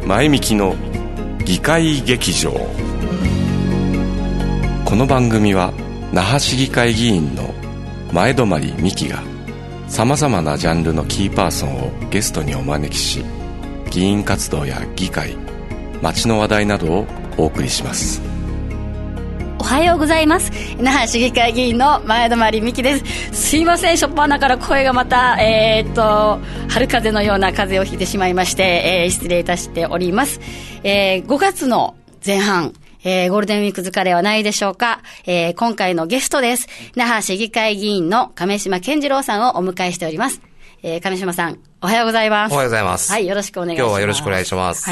前みきの議会劇場。この番組は那覇市議会議員の前泊美樹がさまざまなジャンルのキーパーソンをゲストにお招きし、議員活動や議会、街の話題などをお送りします。 おはようございます。那覇市議会議員の前泊美樹です。すいません、初っ端から声がまた春風のような風邪をひいてしまいまして、失礼いたしております。5月の前半、ゴールデンウィーク疲れはないでしょうか。今回のゲストです。那覇市議会議員の亀島健次郎さんをお迎えしております。亀島さん、おはようございます。 おはようございます。 はい、よろしくお願いします。 今日はよろしくお願いします。 はい。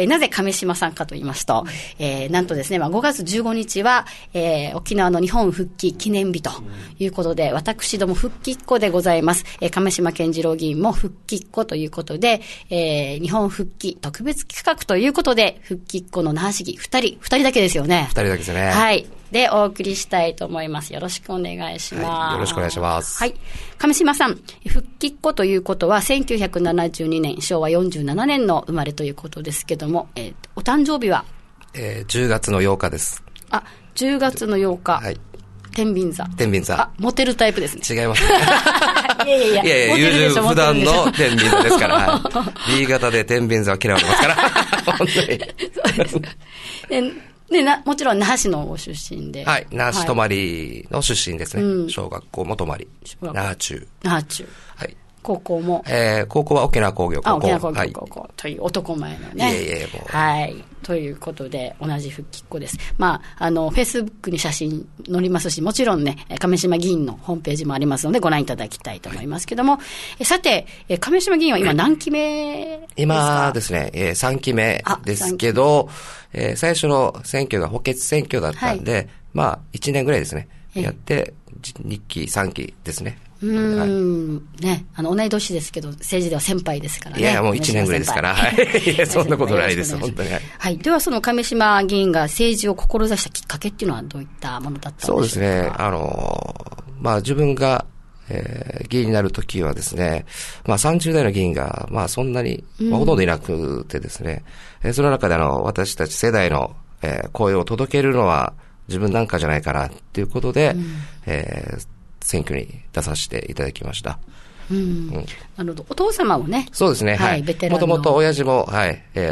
なぜ亀島さんかと言いますと、なんとですね、5月15日は、沖縄の日本復帰記念日ということで、私ども復帰っ子でございます。亀島健次郎議員も復帰っ子ということで、日本復帰特別企画ということで、復帰っ子の那覇市議二人だけですよね。 二人だけですね。 はい。で、お送りしたいと思います。よろしくお願いします。 はい、よろしくお願いします。 はい。亀島さん、復帰っ子ということは、1972年、昭和47年の生まれということですけども、お誕生日は 10月の8日です。 あ、10月の8日。 はい。 天秤座。 天秤座。 あ、モテるタイプですね。 違いますね。 いや、 優柔不断の天秤座ですから、はい、B 型で天秤座は嫌われますから。本当に。そうですか。 でもちろん那覇市のご出身で。 はい。那覇市泊の出身ですね。うん、小学校も泊まり。那覇中。 那覇中。はい。高校も。 高校は沖縄工業高校。 沖縄工業高校、はい、という男前のね。 もう。 はい。ということで、同じ復帰っ子です。フェイスブックに写真載りますし、もちろんね、亀島議員のホームページもありますので、ご覧いただきたいと思いますけども、はい、さて、亀島議員は今何期目ですか？ 今ですね、3期目ですけど、最初の選挙が補欠選挙だったんで、はい、1年ぐらいですね、やって、2期、3期ですね。 ね、同い年ですけど、政治では先輩ですからね。 いや、もう1年ぐらいですから。はい。いや、そんなことないです、本当に。 はい。では、その亀島議員が政治を志したきっかけっていうのはどういったものだったんでしょうか？そうですね。 自分が、議員になるときはですね、30代の議員が、そんなに、ほとんどいなくてですね、その中で私たち世代の、声を届けるのは自分なんかじゃないかなっていうことで、選挙に出させていただきました。 なるほど。お父様もね。 そうですね。はい。 ベテランの。 もともと親父も、はい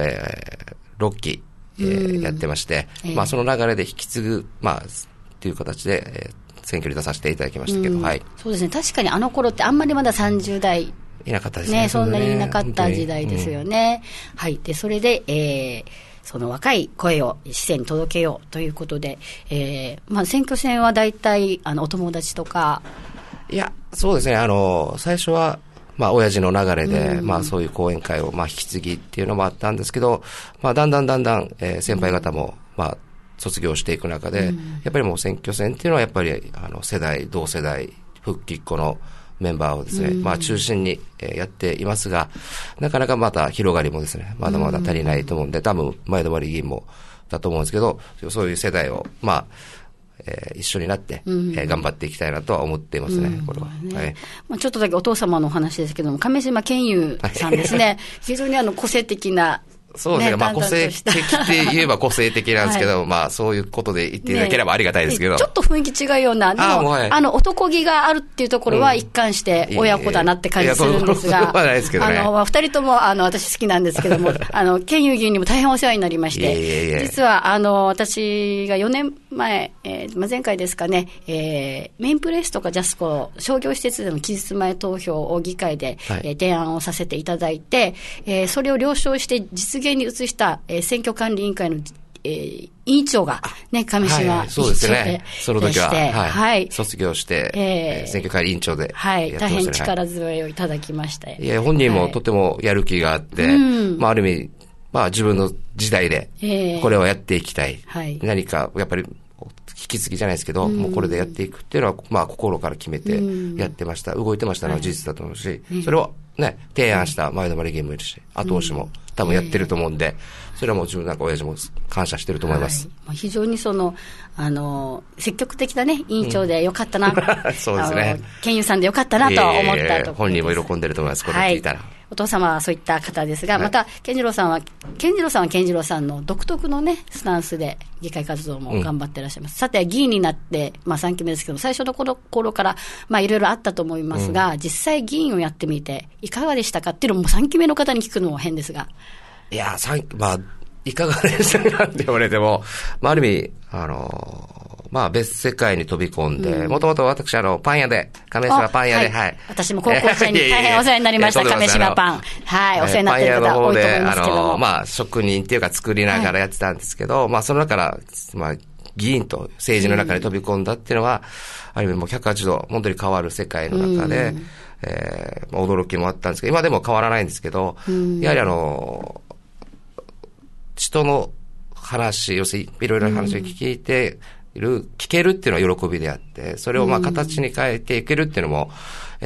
、6期、やってまして、その流れで引き継ぐ、っていう形で、選挙に出させていただきましたけど、はい。 そうですね。確かにあの頃ってあんまりまだ30代。 いなかったですね。 そんなにいなかった時代ですよね。はい。で、それで、その若い声を市政に届けようということで、選挙戦は大体、お友達とか。 いや、そうですね。最初は、親父の流れで、そういう講演会を、引き継ぎっていうのもあったんですけど、だんだん、先輩方も、卒業していく中で、やっぱりもう選挙戦っていうのはやっぱり、同世代、復帰っ子のメンバーをですね、中心にやっていますが、なかなかまた広がりもですね、まだまだ足りないと思うんで、多分前泊議員もだと思うんですけど、そういう世代を、一緒になって、頑張っていきたいなとは思っていますね、これは。はい。 ちょっとだけお父様のお話ですけども、亀島健雄さんですね、非常に個性的な、 そうですね。個性的って言えば個性的なんですけど、そういうことで言っていただければありがたいですけど。 ちょっと雰囲気違うような、でも、男気があるっていうところは一貫して親子だなって感じするんですが、二人とも、私好きなんですけども、健雄議員にも大変お世話になりまして、実は、私が4年前、前回ですかね、メインプレイスとかジャスコ、商業施設での期日前投票を議会で、提案をさせていただいて、それを了承して実現に移した、選挙管理委員会の、委員長がね、亀島委員長で、 そうですね。その時は、はい。卒業して、選挙管理委員長で、 はい。大変力添えをいただきました。 いや、本人もとてもやる気があって、ある意味、自分の時代で、これをやっていきたい。何か、やっぱり、引き継ぎじゃないですけど、もうこれでやっていくっていうのは、心から決めてやってました。動いてましたのは事実だと思うし、それをね、提案した前泊議員もいるし、後押しも多分やってると思うんで、それはもう自分なんか親父も感謝してると思います。 非常に積極的なね、委員長でよかったな。 そうですね。 健雄さんでよかったなと思ったところです。 本人も喜んでると思います、これ聞いたら。 お父様はそういった方ですが、また健次郎さんは健次郎さんの独特のねスタンスで議会活動も頑張っていらっしゃいます。さて議員になって、3期目ですけど、最初の頃からいろいろあったと思いますが、実際議員をやってみていかがでしたかっていうのも3期目の方に聞くのも変ですが。 いや、いかがでしたかって言われても、ある意味、別世界に飛び込んで、もともと私、パン屋で、亀島パン屋で、はい。 私も高校生に大変お世話になりました、亀島パン。はい、お世話になっている方多いと思いますけども。 職人っていうか作りながらやってたんですけど、その中から、議員と政治の中に飛び込んだっていうのは、ある意味もう180度、本当に変わる世界の中で、驚きもあったんですけど、今でも変わらないんですけど、やはり人の話、要するにいろいろな話を聞けるっていうのは喜びであって、それを形に変えていけるっていうのも、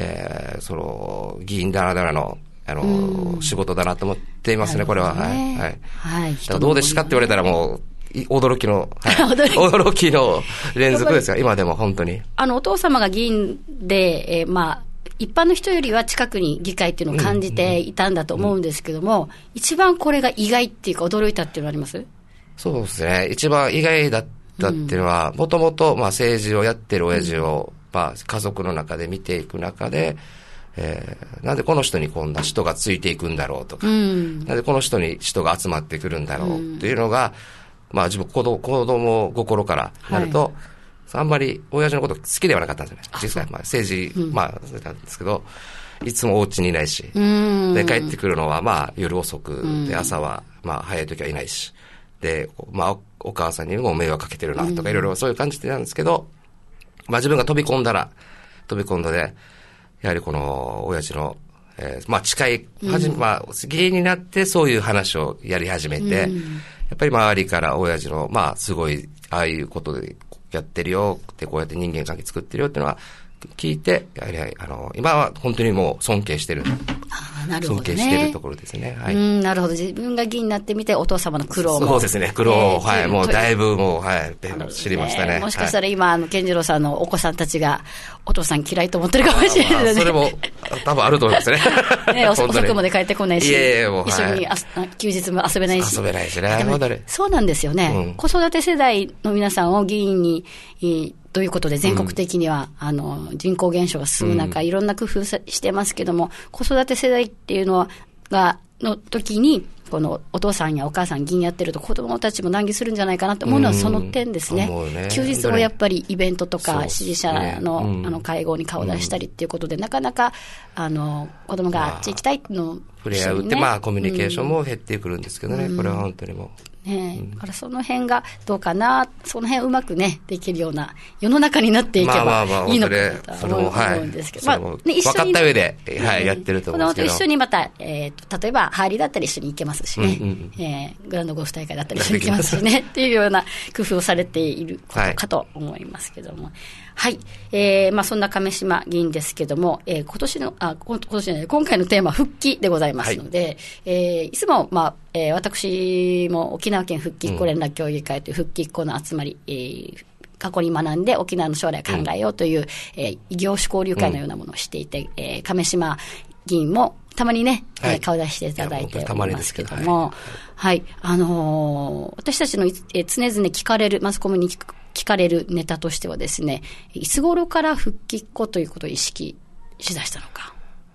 議員ならではの、仕事だなと思っていますね、これは。はい。はい。どうですかって言われたらもう、驚きの連続ですよ、今でも本当に。 お父様が議員で、一般の人よりは近くに議会っていうのを感じていたんだと思うんですけども、一番これが意外っていうか驚いたっていうのはあります？ そうですね。一番意外だったっていうのは、もともと政治をやってる親父を、家族の中で見ていく中で、なんでこの人にこんな人がついていくんだろうとか、なんでこの人に人が集まってくるんだろうっていうのが、自分子供心からなると、あんまり親父のこと好きではなかったんですよね。実際、政治、そうなんですけど、いつもお家にいないし、で、帰ってくるのは夜遅く、で、朝は早い時はいないし、で、お母さんにも迷惑かけてるなとかいろいろそういう感じなんですけど、自分が飛び込んだで、やはりこの親父の、近い、議員になってそういう話をやり始めて、やっぱり周りから親父の、すごい、ああいうことでやってるよって、こうやって人間関係作ってるよっていうのは聞いて、やはり、今は本当にもう尊敬してる。 なるほどね。 尊敬してるところですね。はい。 なるほど。自分が議員になってみて、お父様の苦労も。 そうですね。苦労、もうだいぶもう、知りましたね。 もしかしたら今、健次郎さんのお子さんたちが、お父さん嫌いと思ってるかもしれないですね。 それも、多分あると思いますね。 遅くまで帰ってこないし、 もう一緒に休日も遊べないし。 遊べないしね。 そうなんですよね。子育て世代の皆さんを議員に、ということで全国的には、人口減少が進む中、いろんな工夫してますけども、子育て世代っていうのの時に、このお父さんやお母さん議員やってると子供たちも難儀するんじゃないかなと思うのはその点ですね。休日もやっぱりイベントとか支持者の会合に顔を出したりっていうことで、なかなか子供があっち行きたいっていうのを触れ合うってコミュニケーションも減ってくるんですけどね、これは本当にもう。 だからその辺がどうかな、その辺うまくねできるような世の中になっていけばいいのかなと思うんですけど、 分かった上でやってると思うんですけど、 一緒にまた例えばハーリーだったり一緒に行けますしね、グランドゴルフ大会だったり一緒に行けますしねっていうような工夫をされていることかと思いますけども、はい、そんな亀島議員ですけども、今回のテーマは復帰でございますので、いつも私も沖縄県復帰っ子連絡協議会という復帰っ子の集まり、過去に学んで沖縄の将来を考えようという、異業種交流会のようなものをしていて、亀島議員もたまにね、顔出していただいておりますけども、はい、私たちの常々聞かれる、マスコミに聞かれるネタとしてはですね、いつ頃から復帰っ子ということを意識しだしたのか。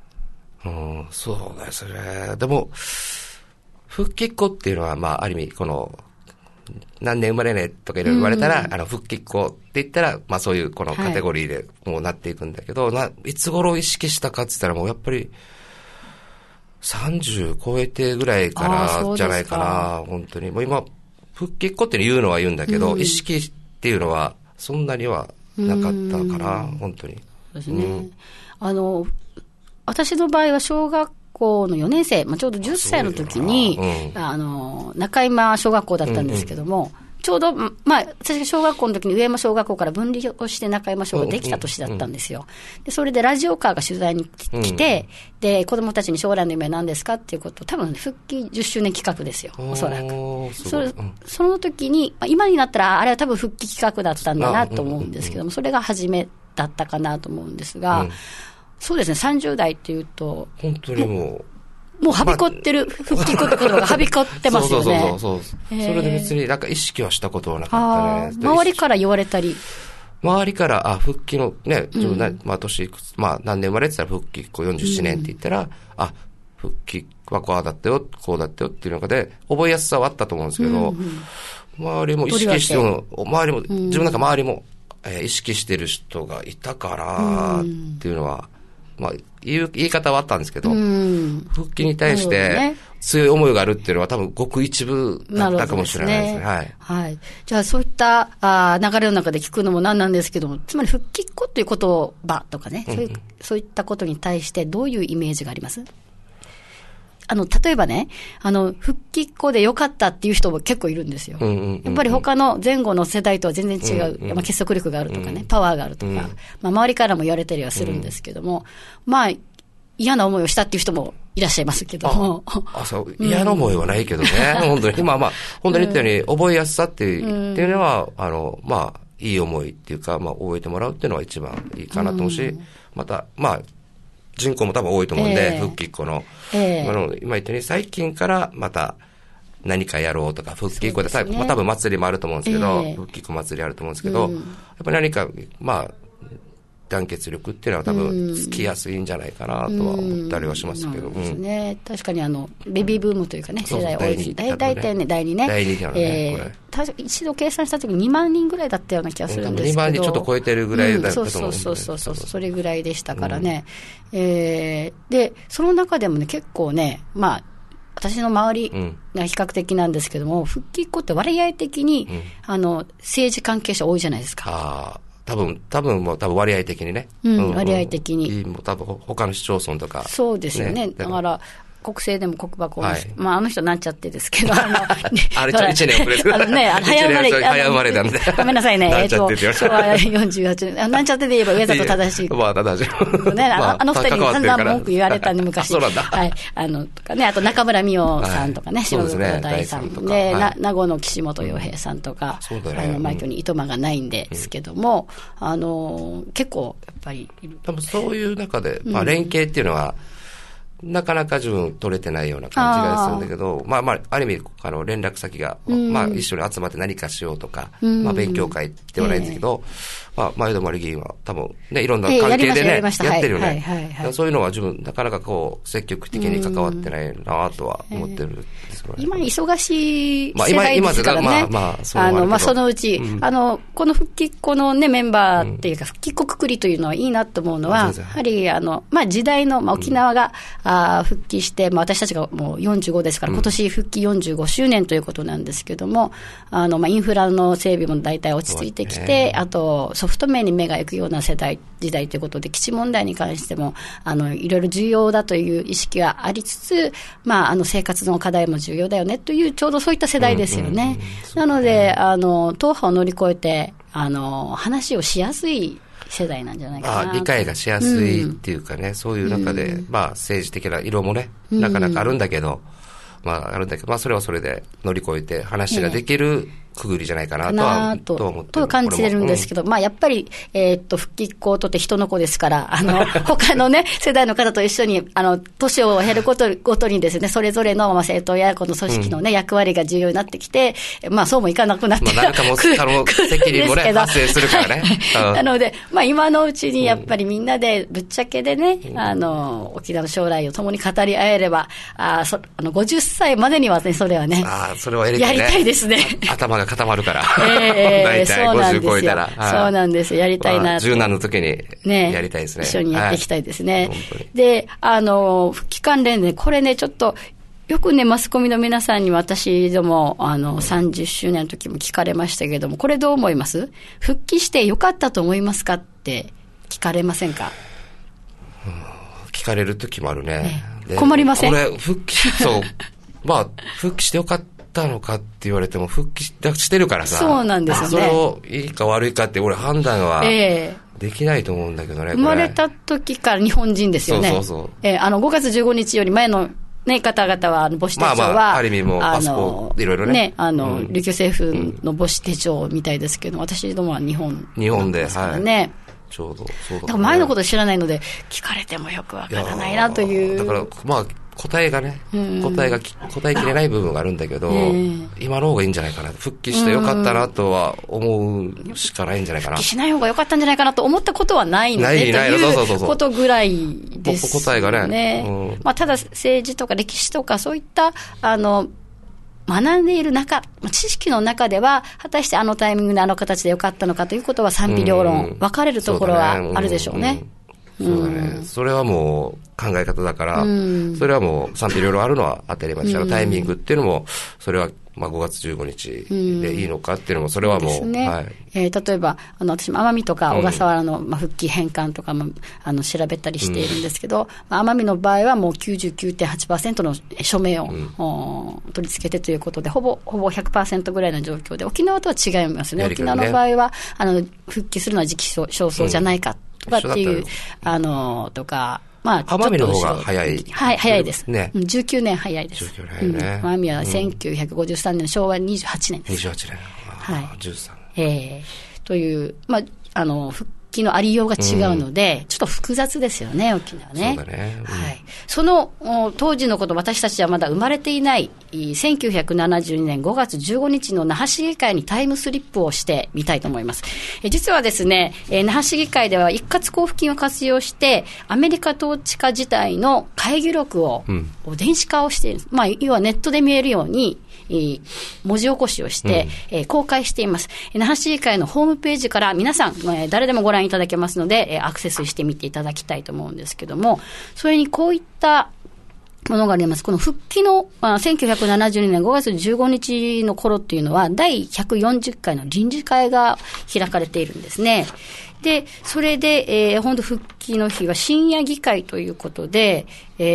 そうですね。でも、復帰っ子っていうのは、ある意味、この、何年生まれねとかいろいろ言われたら、復帰っ子って言ったら、そういうこのカテゴリーでもうなっていくんだけど、いつ頃意識したかって言ったらもうやっぱり、30超えてぐらいからじゃないかな、本当に。もう今、復帰っ子って言うのは言うんだけど、意識っていうのはそんなにはなかったかな、本当に。 そうですね。私の場合は小学校の4年生、ちょうど10歳の時に、中山小学校だったんですけども、ちょうど、私が小学校の時に上山小学校から分離をして中山小ができた年だったんですよ。で、それでラジオカーが取材に来て、で、子供たちに将来の夢は何ですかっていうことを、多分復帰10周年企画ですよ、おそらく。その時に、今になったら、あれは多分復帰企画だったんだなと思うんですけども、それが初めだったかなと思うんですが、そうですね、30代っていうと。 本当にもう、 もうはびこってる、復帰ってことがはびこってますよね。 そう。それで別になんか意識はしたことはなかったね。 周りから言われたり。 周りから、復帰のね、自分まあ年いくつ、まあ何年生まれって言ったら復帰47年って言ったら、復帰はこうだったよ、こうだったよっていう中で、覚えやすさはあったと思うんですけど、周りも意識してる、周りも、自分なんか周りも、意識してる人がいたからっていうのは、まあ言い方はあったんですけど、復帰に対して強い思いがあるっていうのは多分ごく一部だったかもしれないですね。 はい。じゃあそういった流れの中で聞くのもなんなんですけども、つまり復帰っ子という言葉とかね、そういったことに対してどういうイメージがあります？例えばね、復帰っ子で良かったっていう人も結構いるんですよ。やっぱり他の前後の世代とは全然違う、結束力があるとかね、パワーがあるとか、まあ周りからも言われたりはするんですけども、まあ嫌な思いをしたっていう人もいらっしゃいますけども。 そう、嫌な思いはないけどね、本当に。まあ、本当に言ったように、覚えやすさっていうのは、まあ、いい思いっていうか、まあ、覚えてもらうっていうのは一番いいかなと思うし、また、まあ、人口も多分多いと思うんで、復帰っ子の。今言ったように、最近からまた何かやろうとか、復帰っ子で、多分祭りもあると思うんですけど、復帰っ子祭りあると思うんですけど、やっぱり何か、まあ、団結力っていうのは多分つきやすいんじゃないかなとは思ったりはしますけど。 そうですね。確かにベビーブームというかね、世代多いです。大体ね、第2ね。 第2なのね、これ。 一度計算したときに2万人ぐらいだったような気がするんですけど。 2万人ちょっと超えてるぐらいだったと思うんです。 そう、それぐらいでしたからね。で、その中でもね、結構ね、まあ、私の周りが比較的なんですけども、復帰っ子って割合的に、政治関係者多いじゃないですか。 多分割合的にね。 割合的に。 多分他の市町村とか。 そうですよね。だから、国政でも国箱を、まあなっちゃってですけど、 あれ1年遅れてる。早生まれなんで。 ごめんなさいね。昭和48年。なんちゃってで言えば上里正しい。 まあ、正しい。 ね、二人に散々文句言われたんで、昔。 そうなんだ。 はい。とかね、あと中村美桜さんとかね、 そうですね。 大さん。で、名護の岸本洋平さんとか、枚挙にいとまがないんですけども、結構、やっぱり。 多分そういう中で、まあ連携っていうのは、なかなか自分取れてないような感じがするんだけど、まあ、ある意味、連絡先が、まあ、一緒に集まって何かしようとか、まあ、勉強会ではないんですけど、まあ、前泊議員は多分ね、いろんな関係でね、やってるよね。そういうのは自分、なかなか積極的に関わってないなとは思ってるんですけどね。 今、忙しい世代ですからね。まあ、そのうち、この復帰っ子のね、メンバーっていうか、復帰っ子くくりというのはいいなと思うのは、やはり、まあ、時代の、まあ、沖縄が、復帰して、まあ、私たちがもう45ですから、今年復帰45周年ということなんですけども、まあ、インフラの整備も大体落ち着いてきて、あと、ソフト面に目が行くような時代ということで、基地問題に関しても、いろいろ重要だという意識はありつつ、まあ、生活の課題も重要だよねという、ちょうどそういった世代ですよね。なので、党派を乗り越えて、話をしやすい世代なんじゃないかな。 理解がしやすいっていうかね、そういう中で、まあ政治的な色もね、なかなかあるんだけど、まあそれはそれで乗り越えて話ができるくぐりじゃないかなと思ってと感じてるんですけど、まあやっぱり、復帰っ子とって人の子ですから、他のね、世代の方と一緒に、年を経るごとにですね、それぞれの政党やこの組織のね、役割が重要になってきて、まあそうもいかなくなってなんかもう、責任もね、発生するからね。 なので、まあ今のうちにやっぱりみんなでぶっちゃけでね、沖縄の将来を共に語り合えれば、50歳までにはね、それはね、 それはやりたいですね。 頭が固まるから。大体50超えたら。 そうなんですよ。やりたいな。 柔軟の時にやりたいですね。 一緒にやっていきたいですね。で、復帰関連で、これね、ちょっと、よくね、マスコミの皆さんに私ども、30周年の時も聞かれましたけども、これどう思います？復帰してよかったと思いますかって聞かれませんか？ 聞かれる時もあるね。 困りません？ これ、まあ、復帰してよかったのかって言われても、復帰してるからさ。 そうなんですよね。 それをいいか悪いかって俺判断はできないと思うんだけどね。 生まれた時から日本人ですよね。 そう。 5月15日より前のね、方々は、母子手帳は、 まあ、ある意味もパスポート、いろいろね。 琉球政府の母子手帳みたいですけど、私どもは日本ですからね。はい、 ちょうど、そうだ、ね。 だから前のこと知らないので、聞かれてもよくわからないなという。 だから、まあ、 答えが答えきれない部分があるんだけど、今の方がいいんじゃないかな。復帰してよかったなとは思うしかないんじゃないかな。 復帰しない方がよかったんじゃないかなと思ったことはないので、ということぐらいですね。 答えがね。 ただ政治とか歴史とかそういった学んでいる中、知識の中では果たしてあのタイミングであの形でよかったのかということは賛否両論分かれるところはあるでしょうね。 そうだね。それはもう考え方だから、それはもう賛否両論あるのは当たり前です。タイミングっていうのも、それは5月15日でいいのかっていうのも、それはもう。 ね。はい。例えば、私も奄美とか小笠原の、復帰返還とかも、調べたりしているんですけど、奄美の場合はもう 99.8% の署名を、取り付けてということで、ほぼ 100% ぐらいの状況で、沖縄とは違いますね。沖縄の場合は、復帰するのは時期尚早じゃないか。とかっていう、とか、 奄美の方が早い。 はい、早いです。 ね。 19年早いです。 19年早いね。 奄美は1953年、昭和28年です。 28年。 はい。 13。 という、復帰のありようが違うので、ちょっと複雑ですよね、沖縄ね。 そうだね。 はい。その、当時のこと、私たちはまだ生まれていない、1972年5月15日の那覇市議会にタイムスリップをしてみたいと思います。実はですね、那覇市議会では一括交付金を活用して、アメリカ統治下時代の会議録を、電子化をしている。要はネットで見えるように、文字起こしをして、公開しています。那覇市議会のホームページから皆さん、誰でもご覧いただけますので、アクセスしてみていただきたいと思うんですけども、それにこういったものがあります。この復帰の、1972年5月15日の頃っていうのは、第140回の臨時会が開かれているんですね。で、それで、本当復帰の日は深夜議会ということで、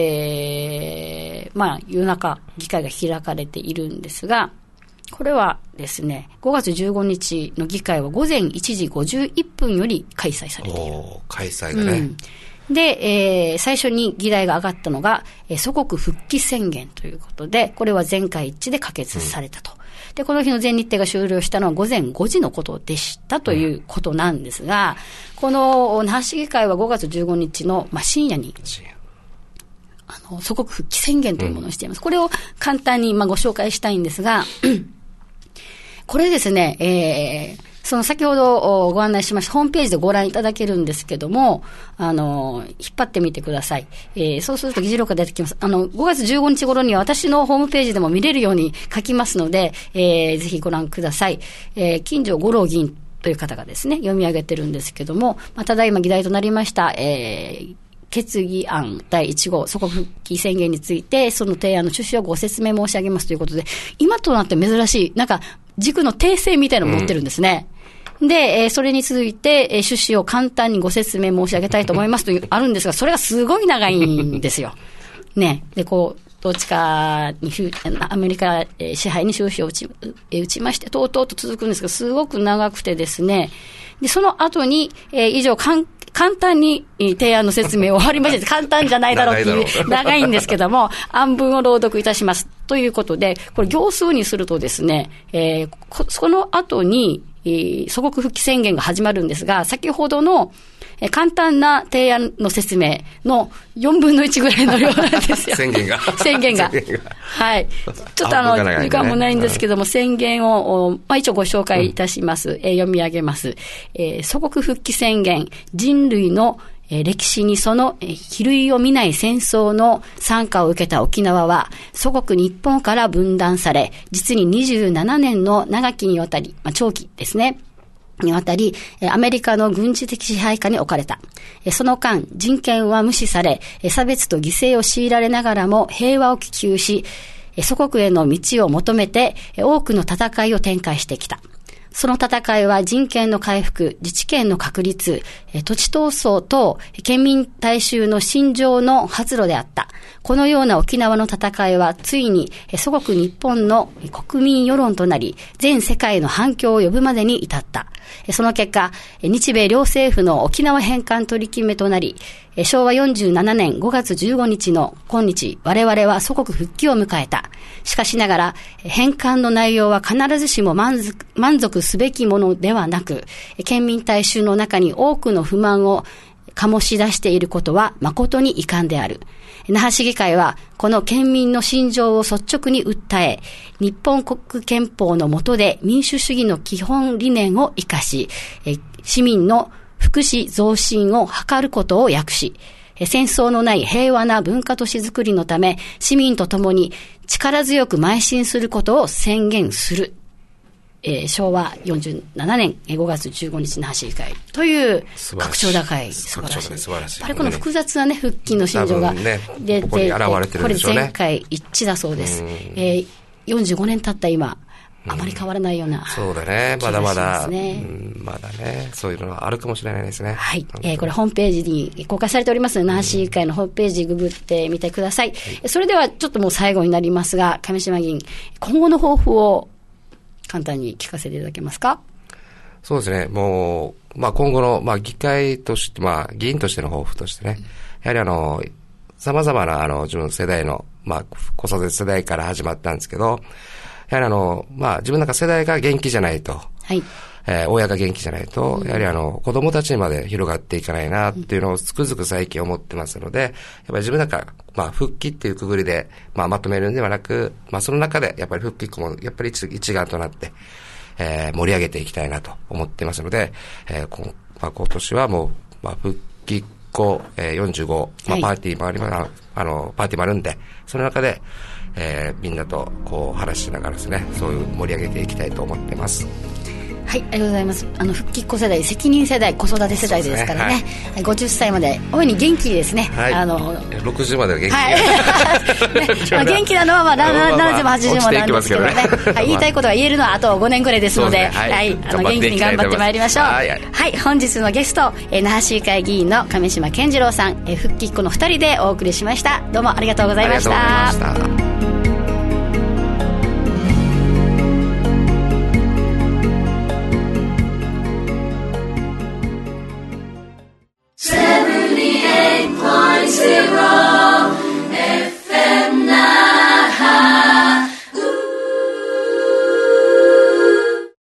夜中議会が開かれているんですが、これはですね、5月15日の議会は午前1時51分より開催されている。 開催がね。 で、最初に議題が上がったのが、祖国復帰宣言ということで、これは全会一致で可決されたと。で、この日の全日程が終了したのは午前5時のことでしたということなんですが、この那覇市議会は5月15日の、深夜に、祖国復帰宣言というものをしています。これを簡単にご紹介したいんですが、これですね、その先ほどご案内しましたホームページでご覧いただけるんですけども、引っ張ってみてください。そうすると議事録が出てきます。5月15日頃には私のホームページでも見れるように書きますので、ぜひご覧ください。金城五郎議員という方がですね、読み上げてるんですけども、ただいま議題となりました、決議案第1号祖国復帰宣言について、その提案の趣旨をご説明申し上げますということで、今となって珍しい、軸の訂正みたいなのを持ってるんですね。で、それについて、趣旨を簡単にご説明申し上げたいと思いますという、あるんですが、それがすごい長いんですよ。ね。で、統治下に、アメリカ支配に終止を打ちまして、とうとうと続くんですが、すごく長くてですね。で、その後に、以上、簡単に提案の説明を終わりまして、簡単じゃないだろうっていう、長いんですけども、案文を朗読いたします。ということで、これ行数にするとですね、その後に、祖国復帰宣言が始まるんですが、先ほどの簡単な提案の説明の4分の1ぐらいの量なんですよ。 宣言が。 はい。ちょっと時間もないんですけども、宣言を、一応ご紹介いたします。読み上げます。祖国復帰宣言、人類の歴史にその比類を見ない戦争の惨禍を受けた沖縄は、祖国日本から分断され、実に27年の長きにわたり、長期ですね。にわたり、アメリカの軍事的支配下に置かれた。その間、人権は無視され、差別と犠牲を強いられながらも平和を希求し、祖国への道を求めて多くの戦いを展開してきた。その戦いは人権の回復、自治権の確立、土地闘争と県民大衆の心情の発露であった。このような沖縄の戦いはついに祖国日本の国民世論となり、全世界の反響を呼ぶまでに至った。その結果、日米両政府の沖縄返還取り決めとなり、昭和47年5月15日の今日、我々は祖国復帰を迎えた。しかしながら、返還の内容は必ずしも満足すべきものではなく、県民大衆の中に多くの不満を醸し出していることは誠に遺憾である。那覇市議会はこの県民の心情を率直に訴え、日本国憲法の下で民主主義の基本理念を生かし、市民の福祉増進を図ることを約し、戦争のない平和な文化都市づくりのため、市民と共に力強く邁進することを宣言する。昭和47年5月15日那覇市議会という格調高い素晴らしい。やっぱりこの複雑なね、復帰の心情が出て、これ前回一致だそうです。45年経った今、あまり変わらないような、 そうだね、まだまだ、まだね、そういうのがあるかもしれないですね。 はい。これホームページに公開されておりますので、那覇市議会のホームページググってみてください。それではちょっともう最後になりますが、上島議員、今後の抱負を簡単に聞かせていただけますか？ そうですね。もう、今後の、議会として、議員としての抱負としてね、やはり様々な自分の世代の、子育て世代から始まったんですけど、やはり自分なんか世代が元気じゃないと、はい。親が元気じゃないと、やはり子供たちにまで広がっていかないなっていうのをつくづく最近思ってますので、やっぱり自分なんか、復帰っていうくぐりで、まとめるんではなく、その中でやっぱり復帰も、やっぱり一丸となって、盛り上げていきたいなと思ってますので、今年はもう、復帰後、45、パーティーもあります、パーティーもあるんで、その中で、みんなと話しながらですね、そういう盛り上げていきたいと思ってます。 はい、ありがとうございます。復帰っ子世代、責任世代、子育て世代ですからね。はい、50歳まで大いに元気ですね。 はい、60までは元気。 はい。元気なのは70も80もなんですけどね。はい、言いたいことが言えるのはあと5年ぐらいですので、はい、元気に頑張ってまいりましょう。はい、本日のゲスト、那覇市議会議員の上島健次郎さん、復帰っ子の2人でお送りしました。どうもありがとうございました。